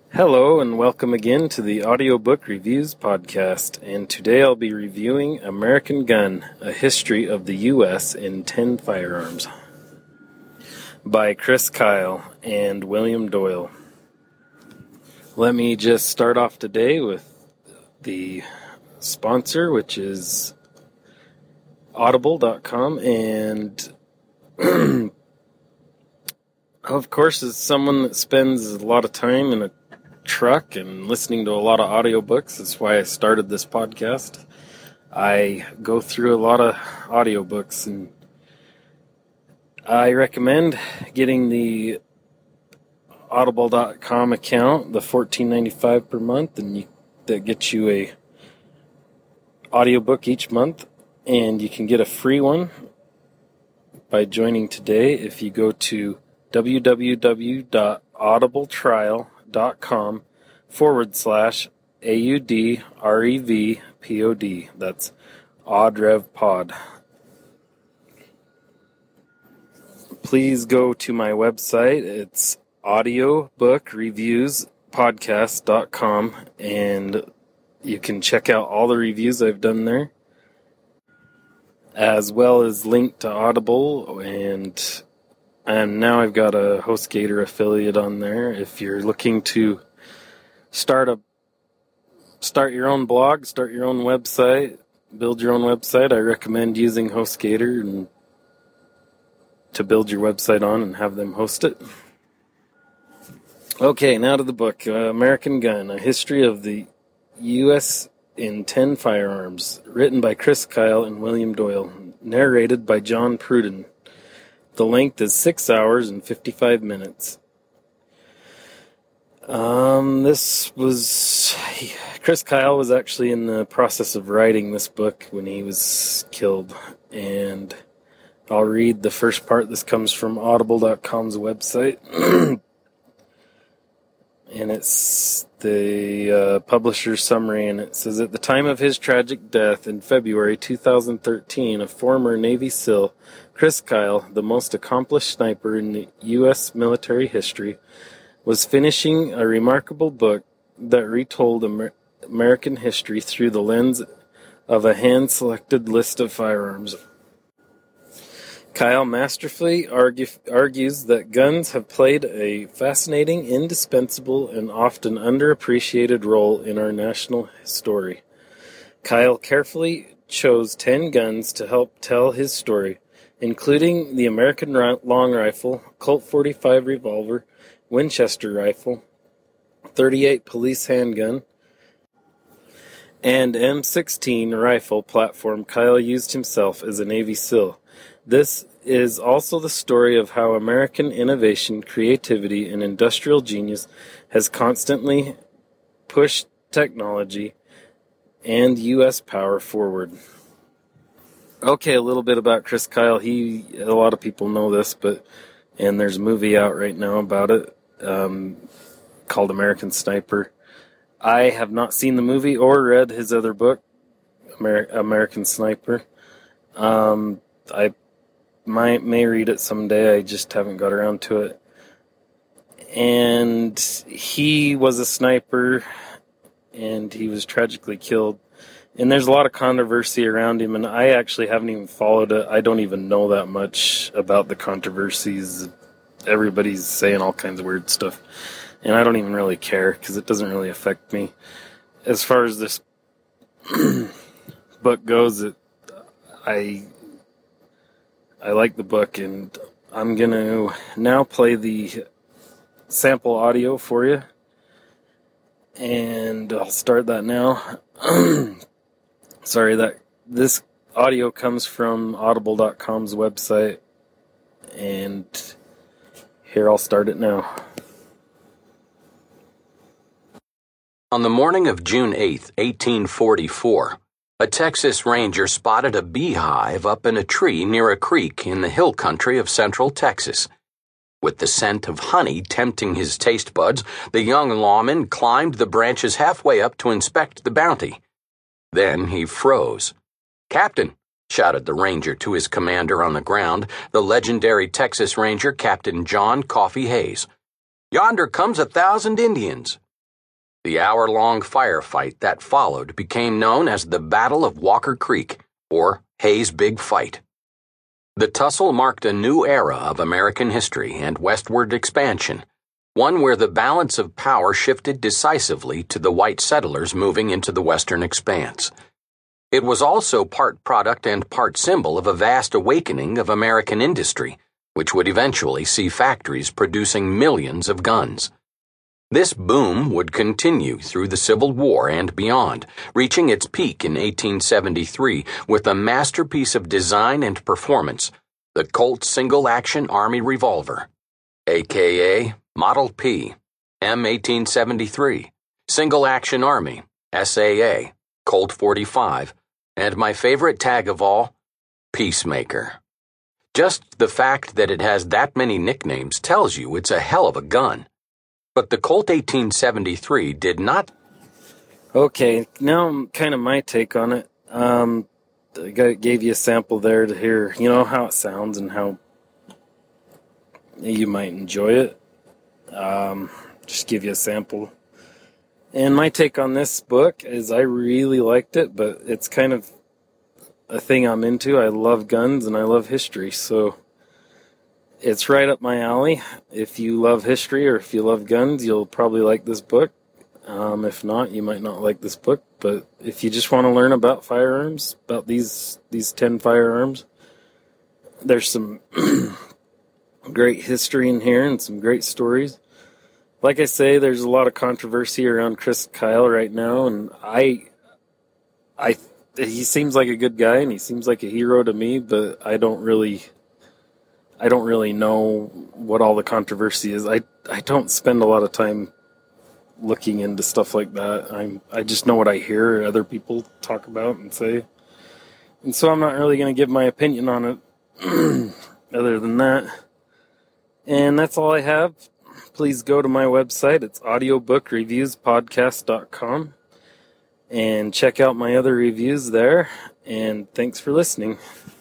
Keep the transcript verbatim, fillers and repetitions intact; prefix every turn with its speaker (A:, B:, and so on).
A: Hello and welcome again to the Audiobook Reviews podcast, and today I'll be reviewing American Gun, A History of the U S in ten Firearms by Chris Kyle and William Doyle. Let me just start off today with the sponsor, which is audible dot com, and of course, as someone that spends a lot of time in a truck and listening to a lot of audiobooks, that's why I started this podcast. I go through a lot of audiobooks, and I recommend getting the audible dot com account, the fourteen ninety-five per month, and you, that gets you a audiobook each month, and you can get a free one by joining today if you go to w w w dot audible trial dot com forward slash A U D R E V P O D. That's AudRevPod. Please go to my website. It's audiobook reviews podcast dot com, and you can check out all the reviews I've done there, as well as link to Audible, and And now I've got a HostGator affiliate on there. If you're looking to start a start your own blog, start your own website, build your own website, I recommend using HostGator and to build your website on and have them host it. Okay, now to the book, uh, American Gun, A History of the U S in ten Firearms, written by Chris Kyle and William Doyle, narrated by John Pruden. The length is six hours and fifty-five minutes. Um, this was... Chris Kyle was actually in the process of writing this book when he was killed. And I'll read the first part. This comes from audible dot com's website. And it's the uh, publisher's summary, and it says, at the time of his tragic death in February two thousand thirteen, a former Navy SEAL, Chris Kyle, the most accomplished sniper in the U S military history, was finishing a remarkable book that retold Amer- American history through the lens of a hand-selected list of firearms. Kyle masterfully argue, argues that guns have played a fascinating, indispensable, and often underappreciated role in our national story. Kyle carefully chose ten guns to help tell his story, including the American long rifle, Colt forty-five revolver, Winchester rifle, thirty-eight police handgun, and M sixteen rifle platform Kyle used himself as a Navy SEAL. This is also the story of how American innovation, creativity, and industrial genius has constantly pushed technology and U S power forward. Okay, a little bit about Chris Kyle. He, a lot of people know this, but and there's a movie out right now about it um, called American Sniper. I have not seen the movie or read his other book, Amer- American Sniper. Um, I might may read it someday. I just haven't got around to it. And he was a sniper, and he was tragically killed. And there's a lot of controversy around him, and I actually haven't even followed it. I don't even know that much about the controversies. Everybody's saying all kinds of weird stuff, and I don't even really care because it doesn't really affect me. As far as this book goes, it, I I like the book, and I'm going to now play the sample audio for you, and I'll start that now. Sorry, that this audio comes from audible dot com's website, and here, I'll start it now.
B: On the morning of June eighth, eighteen forty-four, a Texas Ranger spotted a beehive up in a tree near a creek in the hill country of central Texas. With the scent of honey tempting his taste buds, the young lawman climbed the branches halfway up to inspect the bounty. Then he froze. "Captain," shouted the ranger to his commander on the ground, the legendary Texas Ranger, Captain John Coffee Hayes. "Yonder comes a thousand Indians." The hour-long firefight that followed became known as the Battle of Walker Creek, or Hay's Big Fight. The tussle marked a new era of American history and westward expansion, one where the balance of power shifted decisively to the white settlers moving into the western expanse. It was also part product and part symbol of a vast awakening of American industry, which would eventually see factories producing millions of guns. This boom would continue through the Civil War and beyond, reaching its peak in eighteen seventy-three with a masterpiece of design and performance, the Colt Single Action Army Revolver, aka Model P, M eighteen seventy-three, Single Action Army, S A A, Colt forty-five, and my favorite tag of all, Peacemaker. Just the fact that it has that many nicknames tells you it's a hell of a gun. But the Colt eighteen seventy-three did not.
A: Okay, now kind of my take on it. Um, I gave you a sample there to hear, you know, how it sounds and how you might enjoy it. Um, just give you a sample. And my take on this book is I really liked it, but it's kind of a thing I'm into. I love guns and I love history, so it's right up my alley. If you love history or if you love guns, you'll probably like this book. Um, if not, you might not like this book. But if you just want to learn about firearms, about these these ten firearms, there's some great history in here and some great stories. Like I say, there's a lot of controversy around Chris Kyle right now, and I, I, he seems like a good guy and he seems like a hero to me, but I don't really. I don't really know what all the controversy is. I, I don't spend a lot of time looking into stuff like that. I'm I just know what I hear other people talk about and say. And so I'm not really going to give my opinion on it other than that. And that's all I have. Please go to my website. It's audiobook reviews podcast dot com and check out my other reviews there. And thanks for listening.